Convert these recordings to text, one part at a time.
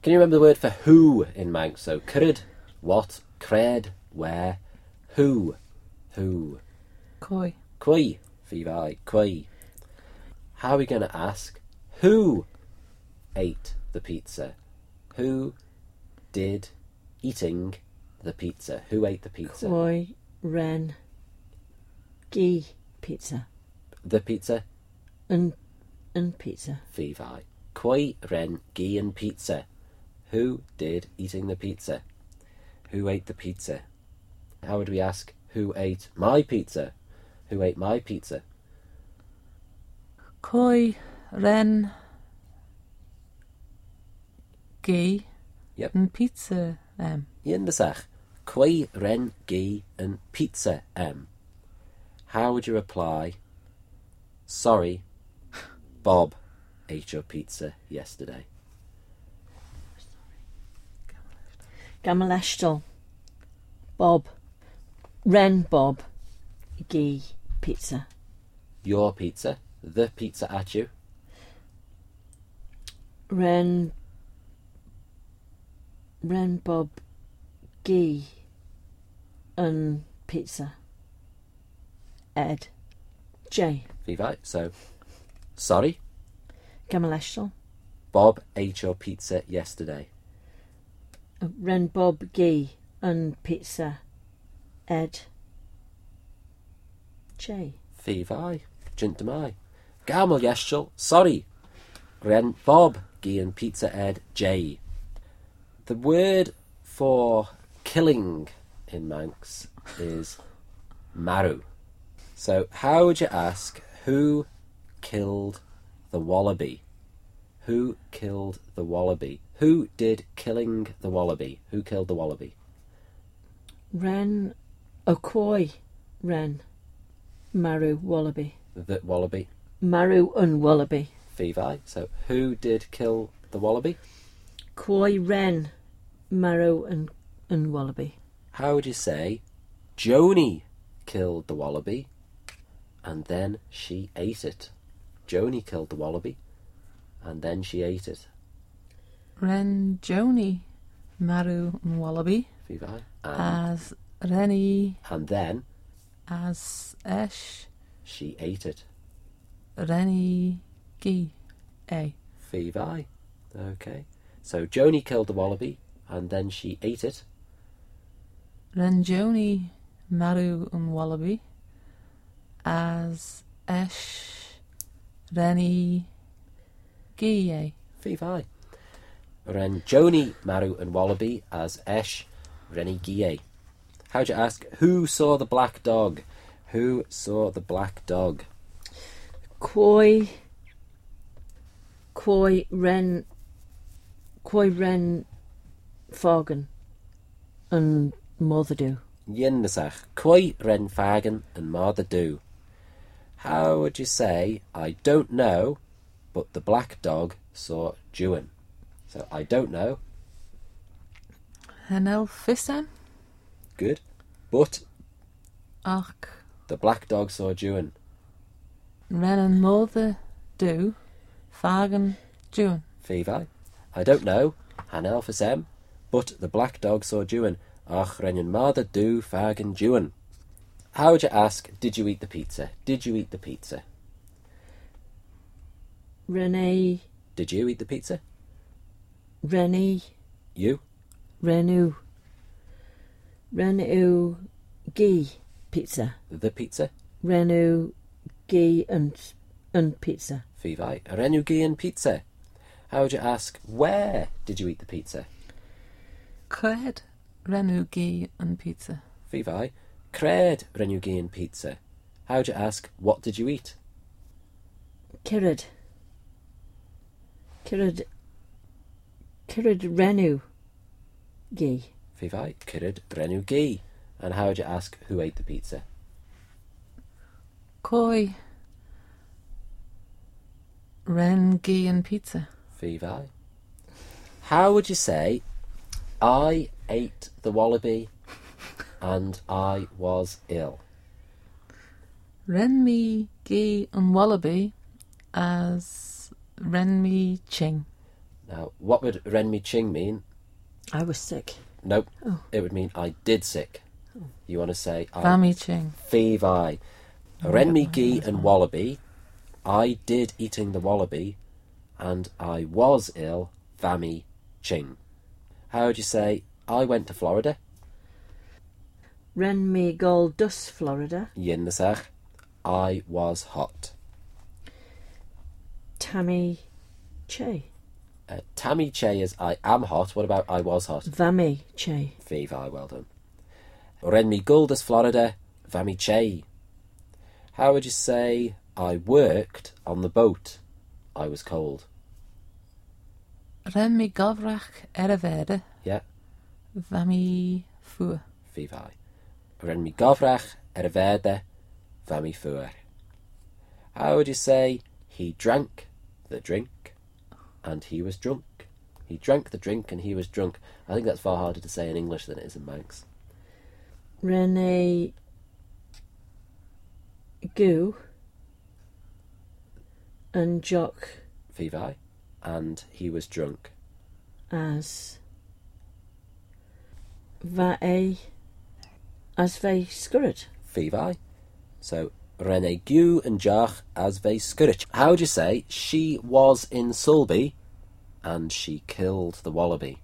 Can you remember the word for who in Manx? So, cyrryd, what, cred, where, who. Koi. Cwy, fi, cwy. How are we going to ask who ate the pizza? Who did eating the pizza? Who ate the pizza? Koi, ren, gi, pizza. The pizza? And pizza. Fi. Cwy, ren, gi and pizza. Who did eating the pizza? Who ate the pizza? How would we ask who ate my pizza? Who ate my pizza? Koi, ren, gi, Yep. and pizza. Yndysach. Cwy, ren, gi and pizza. How would you reply? Sorry, Bob ate your pizza yesterday. Gamaleshtal. Bob. Ren Bob. Gi, pizza. Your pizza. The pizza at you. Ren Bob. Gi. And pizza. Ed. J. Fi. So, sorry, Gamaleshtal. Bob ate your pizza yesterday. Ren Bob. Gi. And pizza. Ed. J. Fi. Jintamai. Gamal yeshel. Sorry. Ren Bob. Gi and pizza ed J. The word for killing in Manx is maru. So how would you ask who killed the wallaby? Who killed the wallaby? Who did killing the wallaby? Who killed the wallaby? Ren. Koi. Ren. Maru Wallaby. The wallaby. Maru and Wallaby. Fi. So who did kill the wallaby? Koi Ren. Maru and Wallaby. How would you say Joni killed the wallaby and then she ate it? Joni killed the wallaby and then she ate it. Ren Joni, Maru and Wallaby. Fi. As Rennie, And then as Esh, she ate it. Rennie Gi, A. Fi. Okay. So Joni killed the wallaby and then she ate it. Ren Joni, Maru and Wallaby. As Esh, Rennie Gi, A. Fi. Ren Joni, Maru and Wallaby as Esh, Rennie Gie. How'd you ask who saw the black dog? Who saw the black dog? Koi Ren Fagan and Motherdo. Yndysach. Cwy, ren fagan and martha do. How would you say I don't know, but the black dog saw Juan? So I don't know. Henel Fissam, Good. But Ach, the black dog saw Juan. Ren and Mother do, Fagan June. Fi. I don't know. Hanel for sem. But the black dog saw Juan. Ach, renyan martha do fagan Juan. How would you ask, did you eat the pizza? Did you eat the pizza? Renee. Did you eat the pizza? Rennie. You? Renu Gi, pizza. The pizza? Renu Gi and pizza. Fi. Renugi and pizza. How would you ask, where did you eat the pizza? Cred, Renugi and pizza. Fi. Cred renugi and pizza. How would you ask, what did you eat? Kirrid Renu Gi. Fi. Cyrryd renugi. And how would you ask, who ate the pizza? Koi, Rengi and pizza. Fi. How would you say, I ate the wallaby and I was ill? Renmi Gi and Wallaby as Renmi Ching. Now, what would Ren mi ching mean? I was sick. Nope. Oh. It would mean I did sick. You want to say Vami ching. Fi vai. Ren mi gi and wallaby. I did eating the wallaby, and I was ill. Vami ching. How would you say I went to Florida? Ren mi gol dus Florida. Yin the sech. I was hot. Tammy che. Tammy che is I am hot. What about I was hot? Vami che. Fi vai, well done. Ren mi guldus Florida. Vami che. How would you say I worked on the boat? I was cold. Ren mi govrach verde. Yeah. Vami fu. Fi vai. Ren mi gofrach y verde. Vami fuer. How would you say he drank the drink and he was drunk? He drank the drink and he was drunk. I think that's far harder to say in English than it is in Manx. Rene goo and jock Fi vai. And he was drunk. as vae as ve skurrit. Fi vai. So, Rene Gu and Jach as ve skurich. How would you say she was in Sulby and she killed the wallaby?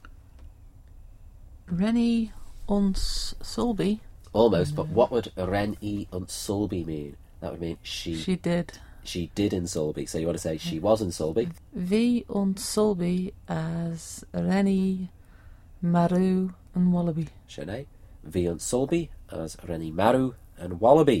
Rennie ons Sulby. Almost, but what would Ren-E und Sulby mean? That would mean She did. She did in Sulby. So you want to say she was in Sulby? Vi ons Sulby as Rennie, Maru and Wallaby. Shanae. Vi und Sulby as Rennie Maru and Wallaby.